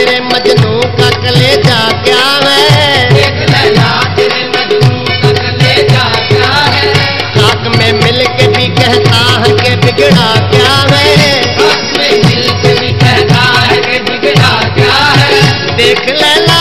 तेरे मजनू का कलेजा क्या है, देख लैला तेरे मजनू का कलेजा क्या है, खाक में मिल के भी कहता है कि बिगड़ा क्या है, खाक में मिल के भी कहता है कि बिगड़ा क्या है, देख लैला